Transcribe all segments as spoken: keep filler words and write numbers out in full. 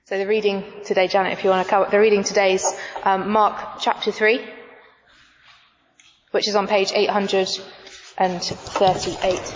So the reading today, Janet, if you want to cover, the reading today is um, Mark chapter three, which is on page eight hundred thirty-eight.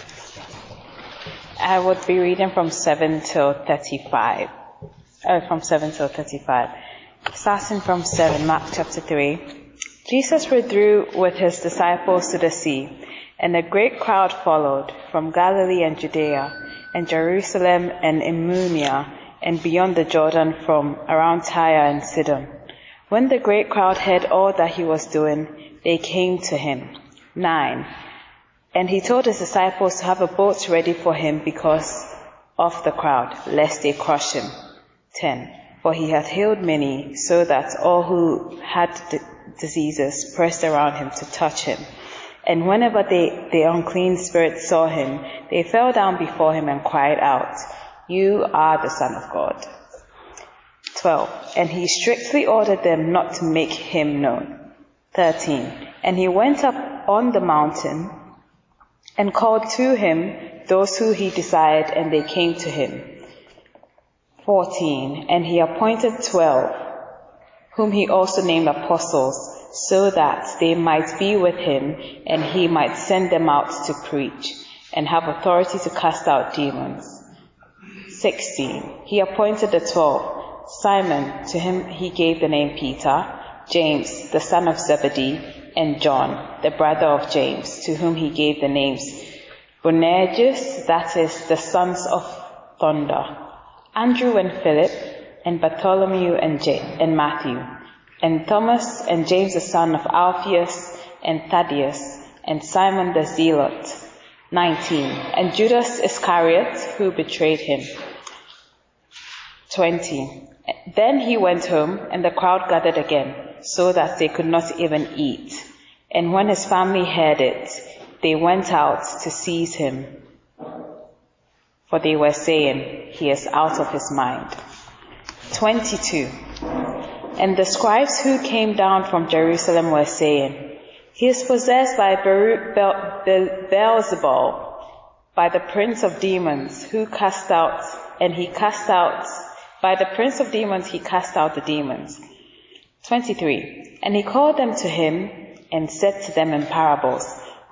I would be reading from seven till thirty-five. Oh, from seven till thirty-five. Starting from seven, Mark chapter three. Jesus withdrew with his disciples to the sea, and a great crowd followed from Galilee and Judea, and Jerusalem and Idumea, and beyond the Jordan from around Tyre and Sidon. When the great crowd heard all that he was doing, they came to him. Nine. And he told his disciples to have a boat ready for him because of the crowd, lest they crush him. Ten. For he had healed many, so that all who had d- diseases pressed around him to touch him. And whenever they, the unclean spirits saw him, they fell down before him and cried out, "You are the Son of God." Twelve. And he strictly ordered them not to make him known. Thirteen. And he went up on the mountain and called to him those who he desired, and they came to him. Fourteen. And he appointed twelve, whom he also named apostles, so that they might be with him, and he might send them out to preach, and have authority to cast out demons. Sixteen. He appointed the twelve. Simon, to him he gave the name Peter, James, the son of Zebedee, and John, the brother of James, to whom he gave the names Boanerges, that is, the sons of thunder, Andrew and Philip, and Bartholomew and, J- and Matthew, and Thomas, and James the son of Alphaeus, and Thaddeus, and Simon the Zealot. Nineteen. And Judas Iscariot, who betrayed him. Twenty. Then he went home, and the crowd gathered again, so that they could not even eat. And when his family heard it, they went out to seize him, for they were saying, "He is out of his mind." Twenty-two. And the scribes who came down from Jerusalem were saying, "He is possessed by Beelzebul, by the prince of demons, who cast out, and he cast out, by the prince of demons he cast out the demons." Twenty-three. And he called them to him and said to them in parables,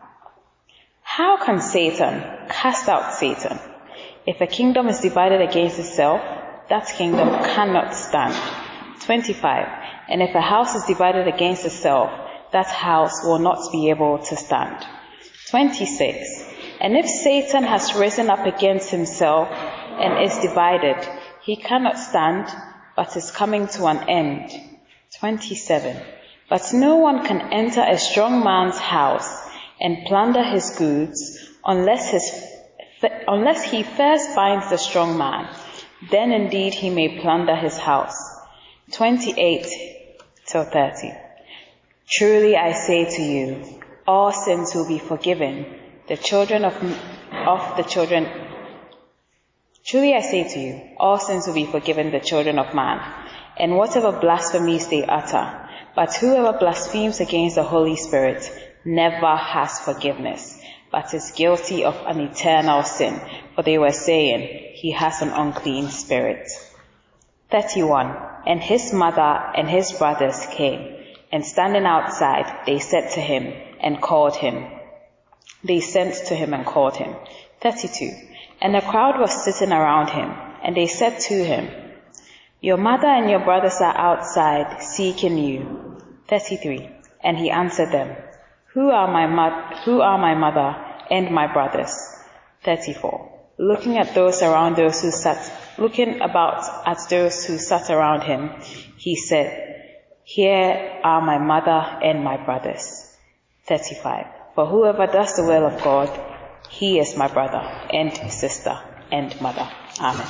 "How can Satan cast out Satan? If a kingdom is divided against itself, that kingdom cannot stand." Twenty-five. And if a house is divided against itself, that house will not be able to stand. Twenty-six. And if Satan has risen up against himself and is divided, he cannot stand, but is coming to an end. Twenty-seven. But no one can enter a strong man's house and plunder his goods unless his unless he first binds the strong man. Then indeed he may plunder his house. Twenty-eight till thirty. Truly I say to you, all sins will be forgiven the children of of the children. Truly I say to you, all sins will be forgiven the children of man, and whatever blasphemies they utter. But whoever blasphemes against the Holy Spirit never has forgiveness, but is guilty of an eternal sin. For they were saying, "He has an unclean spirit." Thirty-one. And his mother and his brothers came, and standing outside, they said to him and called him. They sent to him and called him. Thirty-two. And a crowd was sitting around him, and they said to him, "Your mother and your brothers are outside seeking you." Thirty-three. And he answered them, Who are my mo- who are my mother and my brothers? Thirty-four. Looking at those around those who sat, looking about at those who sat around him, he said, "Here are my mother and my brothers." Thirty-five. For whoever does the will of God, he is my brother and sister and mother. Amen.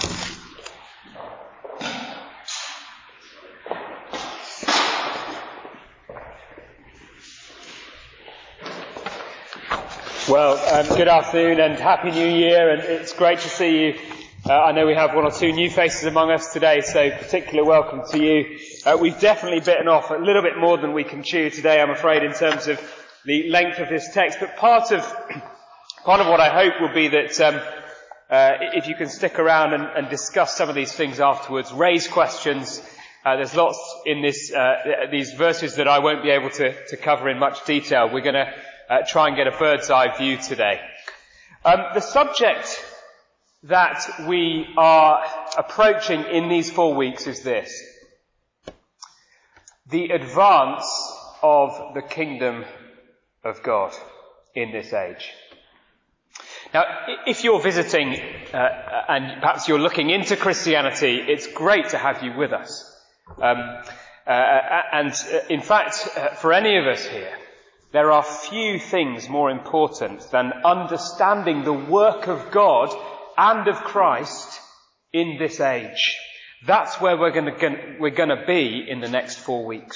Well, um, good afternoon and Happy New Year, and it's great to see you. Uh, I know we have one or two new faces among us today, so particular welcome to you. Uh, we've definitely bitten off a little bit more than we can chew today, I'm afraid, in terms of the length of this text, but part of part of what I hope will be that um, uh, if you can stick around and, and discuss some of these things afterwards, raise questions. Uh, there's lots in this, uh, these verses that I won't be able to, to cover in much detail. We're going to uh, try and get a bird's eye view today. Um, the subject that we are approaching in these four weeks is this: the advance of the kingdom of God in this age. Now, if you're visiting uh, and perhaps you're looking into Christianity, it's great to have you with us. Um, uh, and uh, in fact, uh, for any of us here, there are few things more important than understanding the work of God and of Christ in this age. That's where we're going to we're going to be in the next four weeks.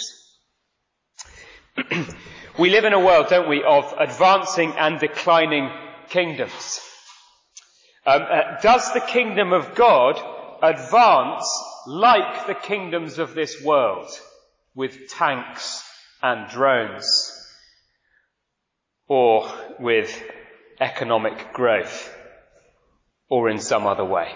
We live in a world, don't we, of advancing and declining kingdoms. Um, uh, does the kingdom of God advance like the kingdoms of this world, with tanks and drones, or with economic growth, or in some other way?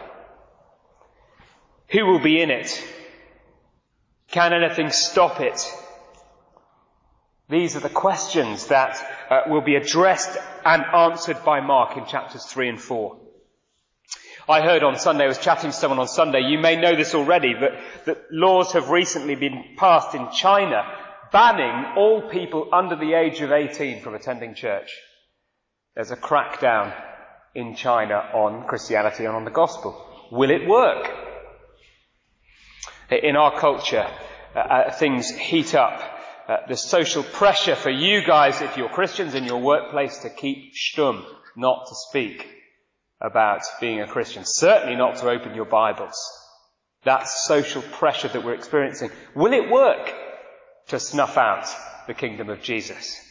Who will be in it? Can anything stop it? These are the questions that uh, will be addressed and answered by Mark in chapters three and four. I heard on Sunday, I was chatting to someone on Sunday, you may know this already, but that laws have recently been passed in China banning all people under the age of eighteen from attending church. There's a crackdown in China on Christianity and on the gospel. Will it work? In our culture, uh, uh, things heat up. Uh, the social pressure for you guys, if you're Christians in your workplace, to keep stum, not to speak about being a Christian. Certainly not to open your Bibles. That's social pressure that we're experiencing. Will it work to snuff out the kingdom of Jesus?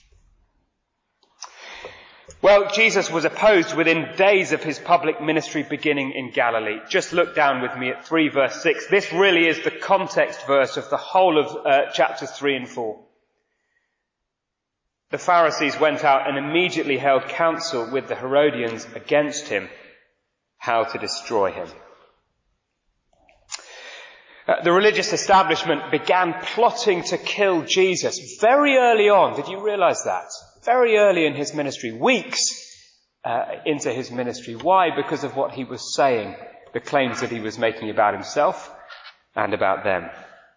Well, Jesus was opposed within days of his public ministry beginning in Galilee. Just look down with me at three verse six. This really is the context verse of the whole of uh, chapters three and four. The Pharisees went out and immediately held counsel with the Herodians against him, how to destroy him. Uh, the religious establishment began plotting to kill Jesus very early on. Did you realise that? Very early in his ministry, weeks uh, into his ministry. Why? Because of what he was saying, the claims that he was making about himself and about them.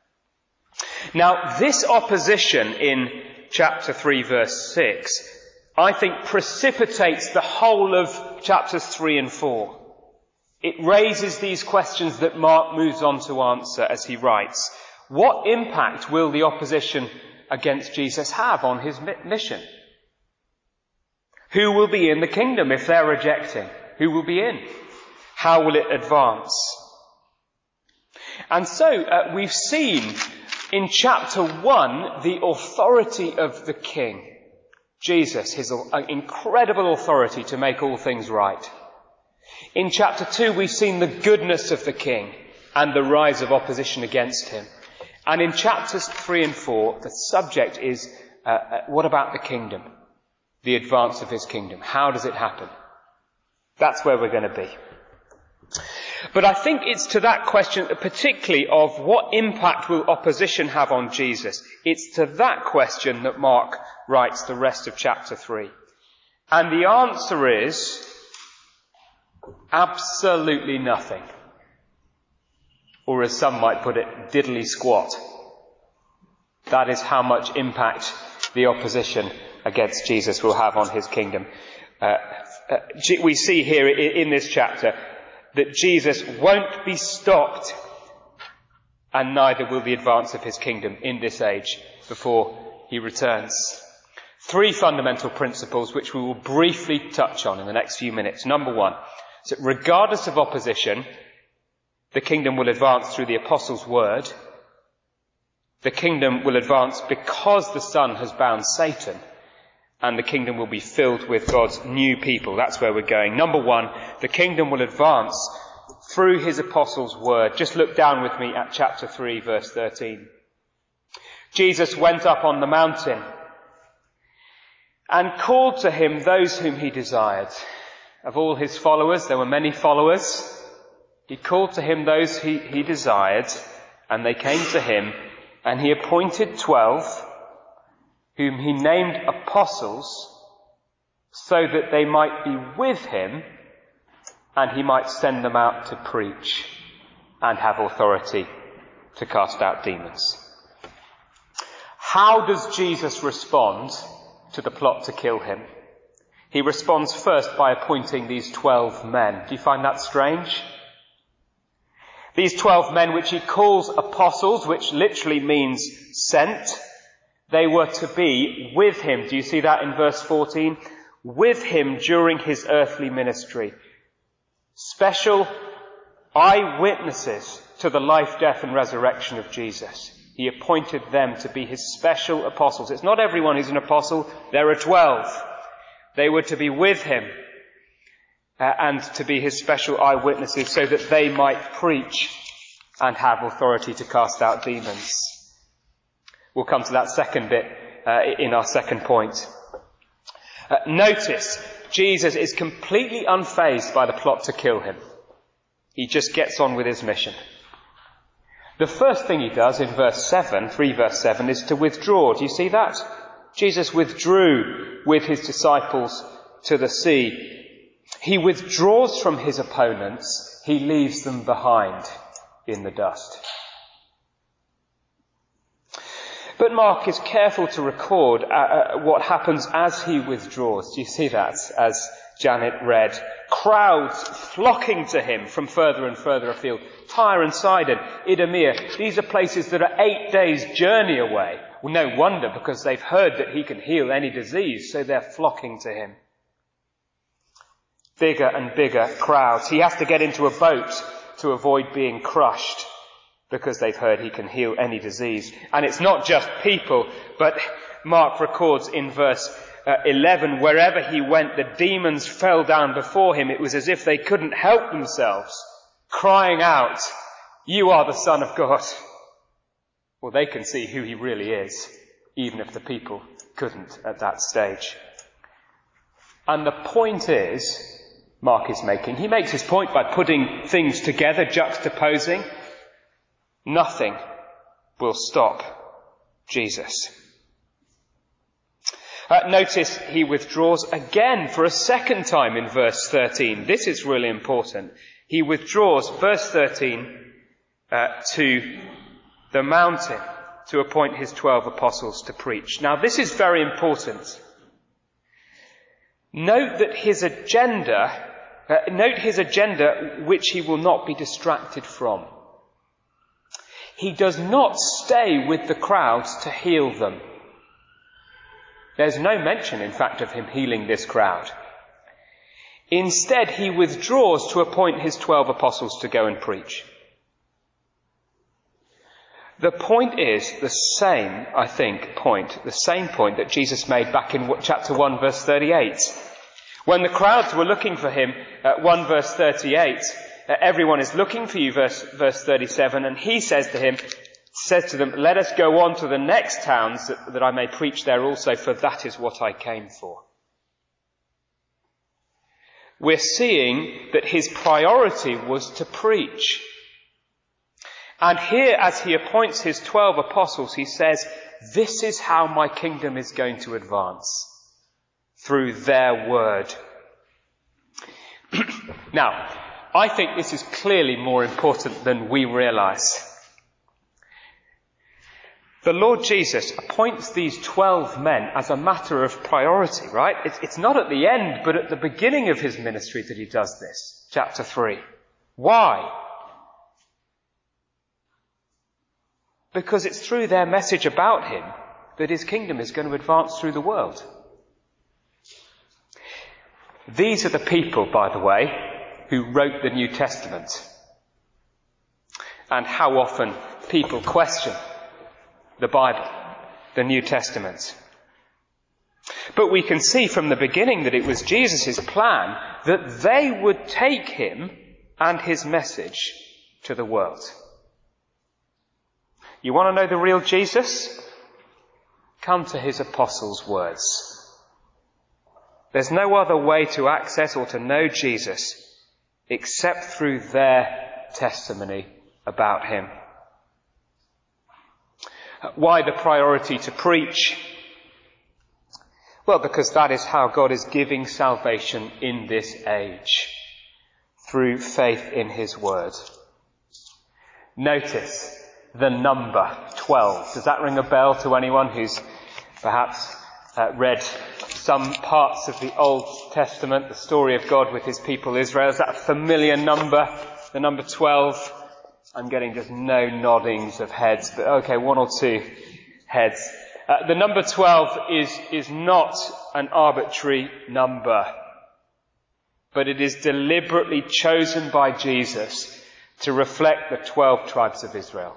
Now, this opposition in chapter three, verse six, I think precipitates the whole of chapters three and four. It raises these questions that Mark moves on to answer as he writes. What impact will the opposition against Jesus have on his mission? Who will be in the kingdom if they're rejecting? Who will be in? How will it advance? And so uh, we've seen in chapter one the authority of the King, Jesus, his uh, incredible authority to make all things right. In chapter two we've seen the goodness of the King and the rise of opposition against him. And in chapters three and four the subject is uh, uh, what about the kingdom? The advance of his kingdom. How does it happen? That's where we're going to be. But I think it's to that question, particularly of what impact will opposition have on Jesus, it's to that question that Mark writes the rest of chapter three. And the answer is absolutely nothing. Or as some might put it, diddly squat. That is how much impact the opposition against Jesus will have on his kingdom. Uh, uh, we see here in this chapter that Jesus won't be stopped, and neither will the advance of his kingdom in this age before he returns. Three fundamental principles which we will briefly touch on in the next few minutes. Number one, so regardless of opposition, the kingdom will advance through the apostles' word. The kingdom will advance because the Son has bound Satan. And the kingdom will be filled with God's new people. That's where we're going. Number one, the kingdom will advance through his apostles' word. Just look down with me at chapter three, verse thirteen. Jesus went up on the mountain and called to him those whom he desired, of all his followers. There were many followers. He called to him those he, he desired, and they came to him, and he appointed twelve, whom he named apostles, so that they might be with him, and he might send them out to preach and have authority to cast out demons. How does Jesus respond to the plot to kill him? He responds first by appointing these twelve men. Do you find that strange? These twelve men, which he calls apostles, which literally means sent, they were to be with him. Do you see that in verse fourteen? With him during his earthly ministry. Special eyewitnesses to the life, death and resurrection of Jesus. He appointed them to be his special apostles. It's not everyone who's an apostle. There are twelve. They were to be with him uh, and to be his special eyewitnesses so that they might preach and have authority to cast out demons. We'll come to that second bit uh, in our second point. Uh, notice, Jesus is completely unfazed by the plot to kill him. He just gets on with his mission. The first thing he does in verse seven, three verse seven, is to withdraw. Do you see that? Jesus withdrew with his disciples to the sea. He withdraws from his opponents. He leaves them behind in the dust. But Mark is careful to record uh, uh, what happens as he withdraws. Do you see that, as Janet read? Crowds flocking to him from further and further afield. Tyre and Sidon, Idumea, these are places that are eight days' journey away. Well, no wonder, because they've heard that he can heal any disease, so they're flocking to him. Bigger and bigger crowds. He has to get into a boat to avoid being crushed, because they've heard he can heal any disease. And it's not just people, but Mark records in verse uh, eleven, wherever he went, the demons fell down before him. It was as if they couldn't help themselves, crying out, "You are the Son of God." Well, they can see who he really is, even if the people couldn't at that stage. And the point is, Mark is making, he makes his point by putting things together, juxtaposing. Nothing will stop Jesus. Uh, notice he withdraws again for a second time in verse thirteen. This is really important. He withdraws, verse thirteen, uh, to the mountain to appoint his twelve apostles to preach. Now, this is very important. Note that his agenda, uh, note his agenda which he will not be distracted from. He does not stay with the crowds to heal them. There's no mention, in fact, of him healing this crowd. Instead, he withdraws to appoint his twelve apostles to go and preach. The point is the same, I think, point, the same point that Jesus made back in chapter one, verse thirty-eight. When the crowds were looking for him, at one verse thirty-eight, uh, everyone is looking for you, verse, verse thirty-seven, and he says to him, says to them, "Let us go on to the next towns that, that I may preach there also, for that is what I came for." We're seeing that his priority was to preach. And here, as he appoints his twelve apostles, he says, this is how my kingdom is going to advance. Through their word. Now, I think this is clearly more important than we realize. The Lord Jesus appoints these twelve men as a matter of priority, right? It's, it's not at the end, but at the beginning of his ministry that he does this. Chapter three. Why? Because it's through their message about him that his kingdom is going to advance through the world. These are the people, by the way, who wrote the New Testament. And how often people question the Bible, the New Testament. But we can see from the beginning that it was Jesus' plan that they would take him and his message to the world. You want to know the real Jesus? Come to his apostles' words. There's no other way to access or to know Jesus except through their testimony about him. Why the priority to preach? Well, because that is how God is giving salvation in this age, through faith in his word. Notice the number twelve. Does that ring a bell to anyone who's perhaps uh, read some parts of the Old Testament, the story of God with his people Israel? Is that a familiar number, the number twelve? I'm getting just no noddings of heads, but okay, one or two heads. Uh, the number twelve is, is not an arbitrary number, but it is deliberately chosen by Jesus to reflect the twelve tribes of Israel.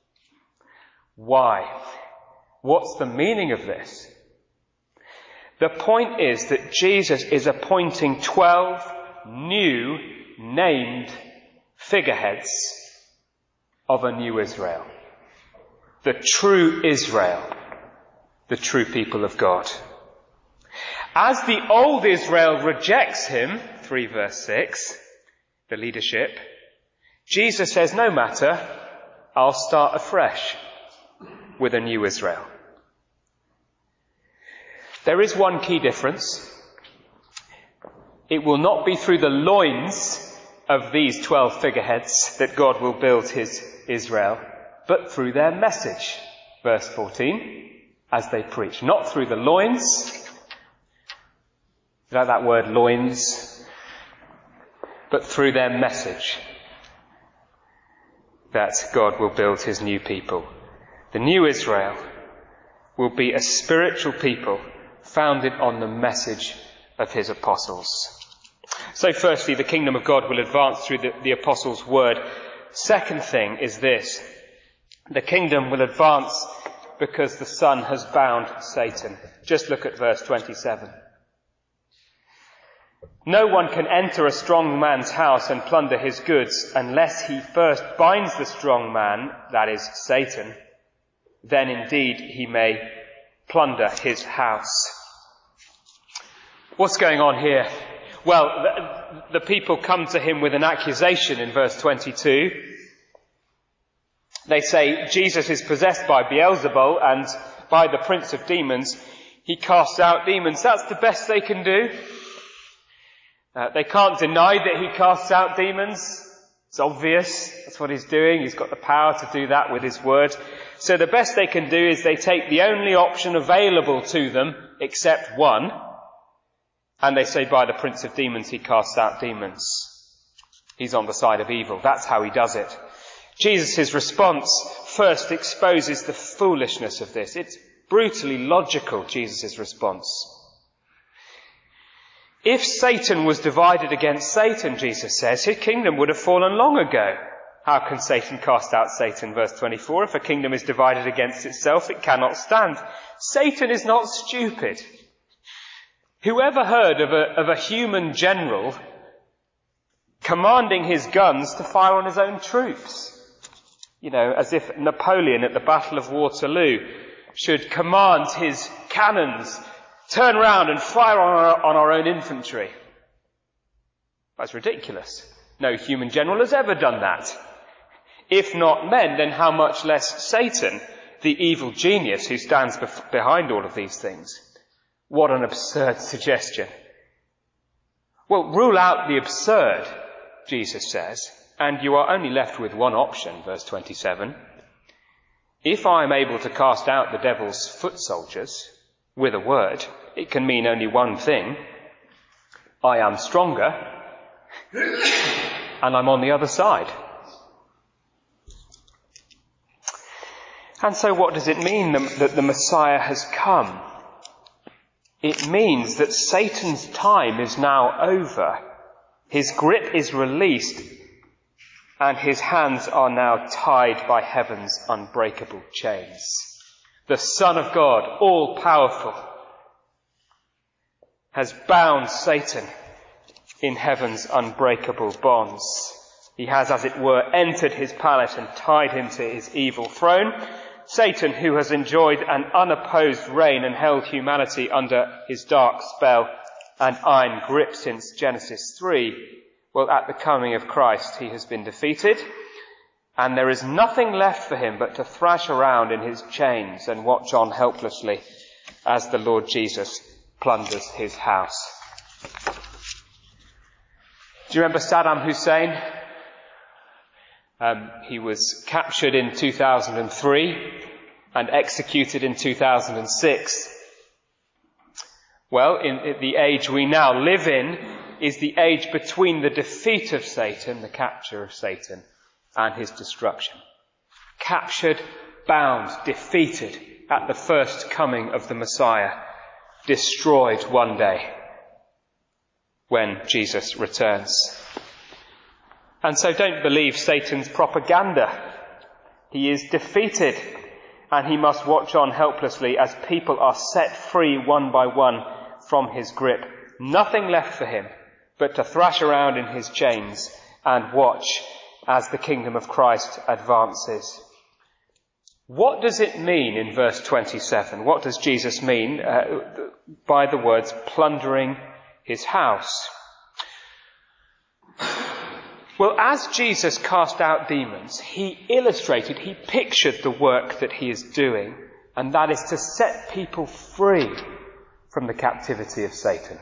Why? What's the meaning of this? The point is that Jesus is appointing twelve new named figureheads of a new Israel. The true Israel. The true people of God. As the old Israel rejects him, three verse six, the leadership, Jesus says, no matter, I'll start afresh with a new Israel. There is one key difference. It will not be through the loins of these twelve figureheads that God will build his Israel, but through their message. Verse fourteen, as they preach. Not through the loins. You know that word, loins? But through their message that God will build his new people. The new Israel will be a spiritual people founded on the message of his apostles. So firstly, the kingdom of God will advance through the, the apostles' word. Second thing is this. The kingdom will advance because the Son has bound Satan. Just look at verse twenty-seven. No one can enter a strong man's house and plunder his goods unless he first binds the strong man, that is, Satan. Then indeed he may plunder his house. What's going on here? Well, the, the people come to him with an accusation in verse twenty-two. They say Jesus is possessed by Beelzebul and by the prince of demons he casts out demons. That's the best they can do. Uh, they can't deny that he casts out demons. It's obvious. That's what he's doing. He's got the power to do that with his word. So the best they can do is they take the only option available to them, except one, and they say by the prince of demons he casts out demons. He's on the side of evil. That's how he does it. Jesus' response first exposes the foolishness of this. It's brutally logical, Jesus' response. If Satan was divided against Satan, Jesus says, his kingdom would have fallen long ago. How can Satan cast out Satan? Verse twenty-four, if a kingdom is divided against itself, it cannot stand. Satan is not stupid. Whoever heard of a, of a human general commanding his guns to fire on his own troops? You know, as if Napoleon at the Battle of Waterloo should command his cannons, turn round and fire on our, on our own infantry. That's ridiculous. No human general has ever done that. If not men, then how much less Satan, the evil genius who stands bef- behind all of these things. What an absurd suggestion. Well, rule out the absurd, Jesus says, and you are only left with one option, verse twenty-seven. If I am able to cast out the devil's foot soldiers with a word, it can mean only one thing. I am stronger, and I'm on the other side. And so what does it mean that the Messiah has come? It means that Satan's time is now over. His grip is released, and his hands are now tied by heaven's unbreakable chains. The Son of God, all powerful, has bound Satan in heaven's unbreakable bonds. He has, as it were, entered his palace and tied him to his evil throne. Satan, who has enjoyed an unopposed reign and held humanity under his dark spell, and iron grip since Genesis three, well, at the coming of Christ, he has been defeated, and there is nothing left for him but to thrash around in his chains and watch on helplessly as the Lord Jesus plunders his house. Do you remember Saddam Hussein? Um, he was captured in two thousand three and executed in two thousand six. Well, in, in the age we now live in is the age between the defeat of Satan, the capture of Satan, and his destruction. Captured, bound, defeated at the first coming of the Messiah, destroyed one day when Jesus returns. And so don't believe Satan's propaganda. He is defeated, and he must watch on helplessly as people are set free one by one from his grip. Nothing left for him but to thrash around in his chains and watch as the kingdom of Christ advances. What does it mean in verse twenty-seven? What does Jesus mean uh, by the words plundering his house? Well, as Jesus cast out demons, he illustrated, he pictured the work that he is doing, and that is to set people free from the captivity of Satan.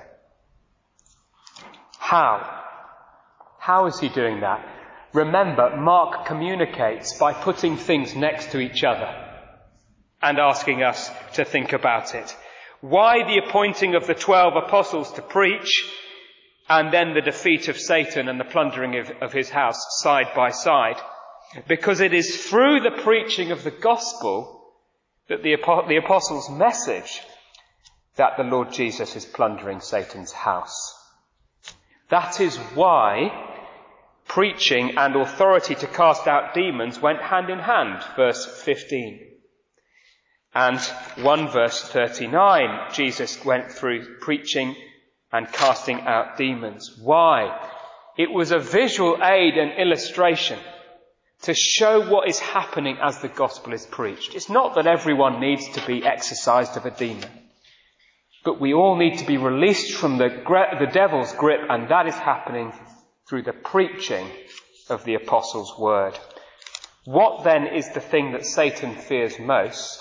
How? How is he doing that? Remember, Mark communicates by putting things next to each other and asking us to think about it. Why the appointing of the twelve apostles to preach, and then the defeat of Satan and the plundering of, of his house side by side? Because it is through the preaching of the gospel that the, the apostles' message that the Lord Jesus is plundering Satan's house. That is why preaching and authority to cast out demons went hand in hand, verse fifteen. And one verse thirty-nine, Jesus went through preaching and casting out demons. Why? It was a visual aid and illustration to show what is happening as the gospel is preached. It's not that everyone needs to be exorcised of a demon, but we all need to be released from the, the devil's grip, and that is happening through the preaching of the apostles' word. What then is the thing that Satan fears most?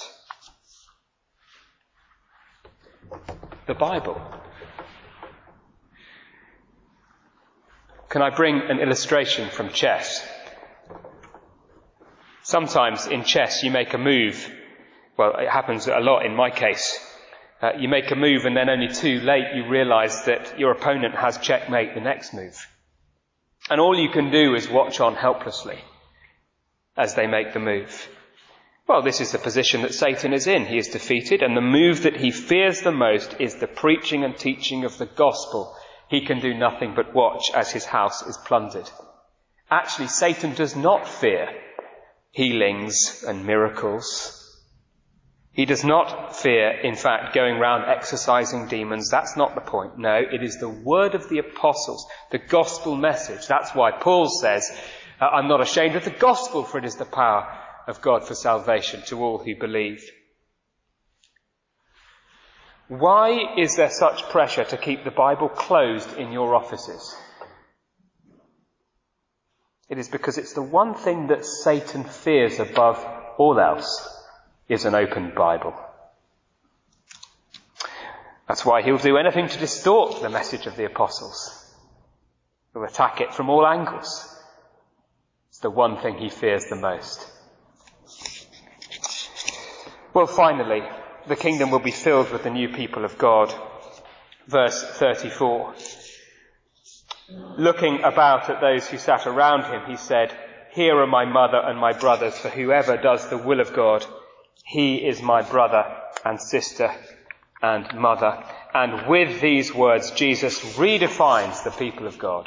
The Bible. Can I bring an illustration from chess? Sometimes in chess you make a move. Well, it happens a lot in my case. Uh, you make a move and then only too late you realise that your opponent has checkmate the next move. And all you can do is watch on helplessly as they make the move. Well, this is the position that Satan is in. He is defeated, and the move that he fears the most is the preaching and teaching of the gospel. He can do nothing but watch as his house is plundered. Actually, Satan does not fear healings and miracles. He does not fear, in fact, going round exorcising demons. That's not the point. No, it is the word of the apostles, the gospel message. That's why Paul says, I'm not ashamed of the gospel, for it is the power of God for salvation to all who believe. Why is there such pressure to keep the Bible closed in your offices? It is because it's the one thing that Satan fears above all else is an open Bible. That's why he'll do anything to distort the message of the apostles. He'll attack it from all angles. It's the one thing he fears the most. Well, finally, the kingdom will be filled with the new people of God. Verse thirty-four. Looking about at those who sat around him, he said, "Here are my mother and my brothers, for whoever does the will of God, he is my brother and sister and mother." And with these words, Jesus redefines the people of God.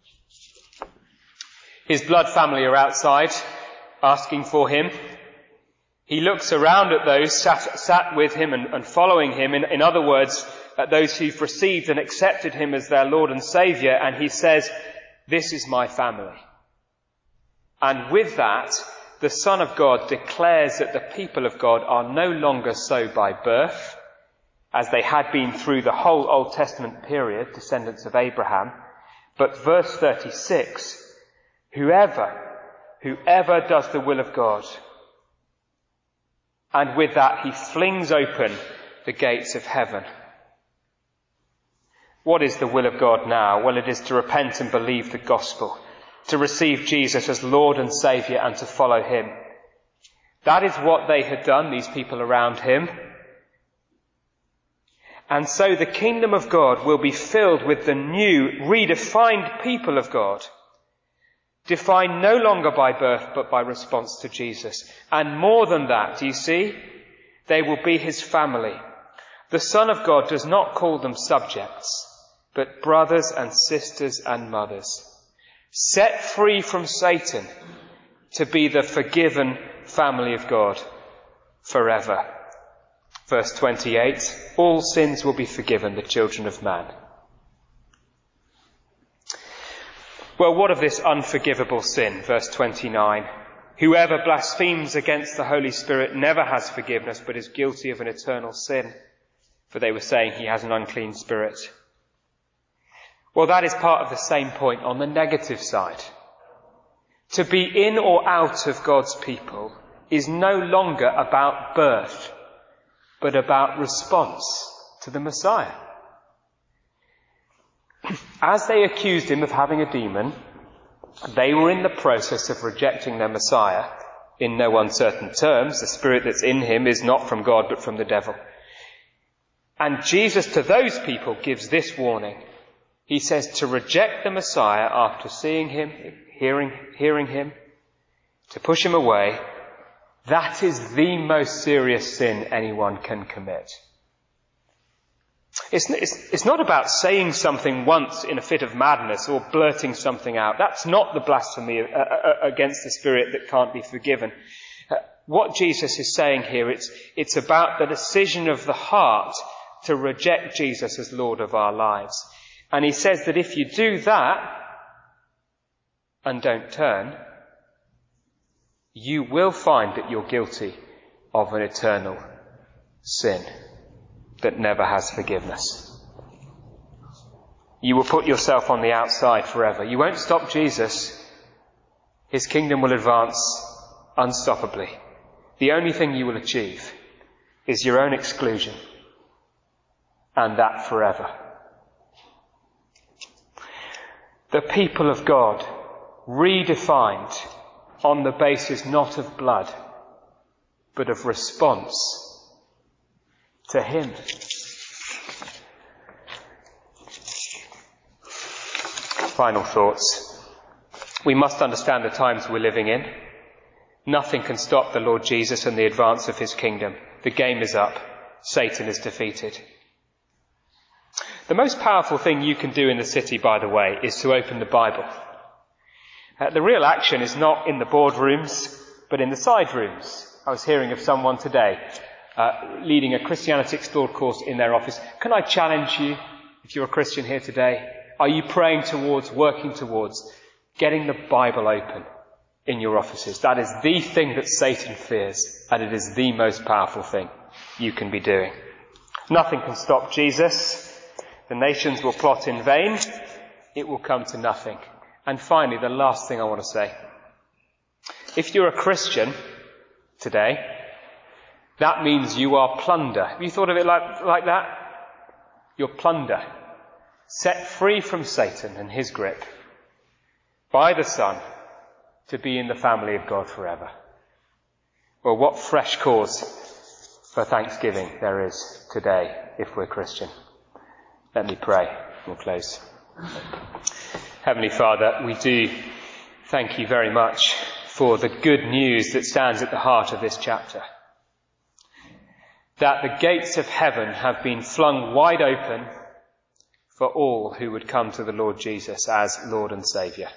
His blood family are outside, asking for him. He looks around at those sat, sat with him and, and following him. In, in other words, at those who've received and accepted him as their Lord and Saviour. And he says, "This is my family." And with that, the Son of God declares that the people of God are no longer so by birth, as they had been through the whole Old Testament period, descendants of Abraham. But verse thirty-six, whoever, whoever does the will of God. And with that he flings open the gates of heaven. What is the will of God now? Well, it is to repent and believe the gospel, to receive Jesus as Lord and Saviour and to follow him. That is what they had done, these people around him. And so the kingdom of God will be filled with the new, redefined people of God, defined no longer by birth but by response to Jesus. And more than that, do you see? They will be his family. The Son of God does not call them subjects, but brothers and sisters and mothers, set free from Satan to be the forgiven family of God forever. Verse twenty-eight, all sins will be forgiven the children of man. Well, what of this unforgivable sin? Verse twenty-nine, whoever blasphemes against the Holy Spirit never has forgiveness, but is guilty of an eternal sin. For they were saying he has an unclean spirit. Well, that is part of the same point on the negative side. To be in or out of God's people is no longer about birth, but about response to the Messiah. As they accused him of having a demon, they were in the process of rejecting their Messiah in no uncertain terms. The spirit that's in him is not from God, but from the devil. And Jesus to those people gives this warning. He says to reject the Messiah after seeing him, hearing, hearing him, to push him away, that is the most serious sin anyone can commit. It's, it's, it's not about saying something once in a fit of madness or blurting something out. That's not the blasphemy uh, uh, against the Spirit that can't be forgiven. Uh, what Jesus is saying here, it's, it's about the decision of the heart to reject Jesus as Lord of our lives. And he says that if you do that and don't turn, you will find that you're guilty of an eternal sin that never has forgiveness. You will put yourself on the outside forever. You won't stop Jesus. His kingdom will advance unstoppably. The only thing you will achieve is your own exclusion, and that forever. The people of God, redefined on the basis not of blood, but of response to him. Final thoughts. We must understand the times we're living in. Nothing can stop the Lord Jesus and the advance of his kingdom. The game is up. Satan is defeated. The most powerful thing you can do in the city, by the way, is to open the Bible. Uh, the real action is not in the boardrooms, but in the side rooms. I was hearing of someone today uh, leading a Christianity Explored course in their office. Can I challenge you, if you're a Christian here today, are you praying towards, working towards, getting the Bible open in your offices? That is the thing that Satan fears, and it is the most powerful thing you can be doing. Nothing can stop Jesus. The nations will plot in vain. It will come to nothing. And finally, the last thing I want to say. If you're a Christian today, that means you are plunder. Have you thought of it like, like that? You're plunder. Set free from Satan and his grip by the Son to be in the family of God forever. Well, what fresh cause for thanksgiving there is today if we're Christian. Let me pray. We'll close. Heavenly Father, we do thank you very much for the good news that stands at the heart of this chapter. That the gates of heaven have been flung wide open for all who would come to the Lord Jesus as Lord and Saviour.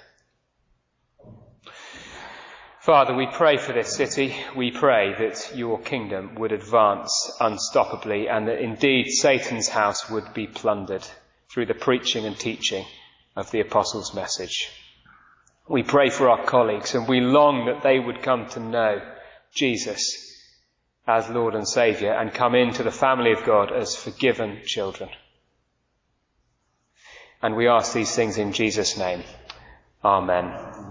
Father, we pray for this city. We pray that your kingdom would advance unstoppably and that indeed Satan's house would be plundered through the preaching and teaching of the Apostles' message. We pray for our colleagues and we long that they would come to know Jesus as Lord and Saviour and come into the family of God as forgiven children. And we ask these things in Jesus' name. Amen.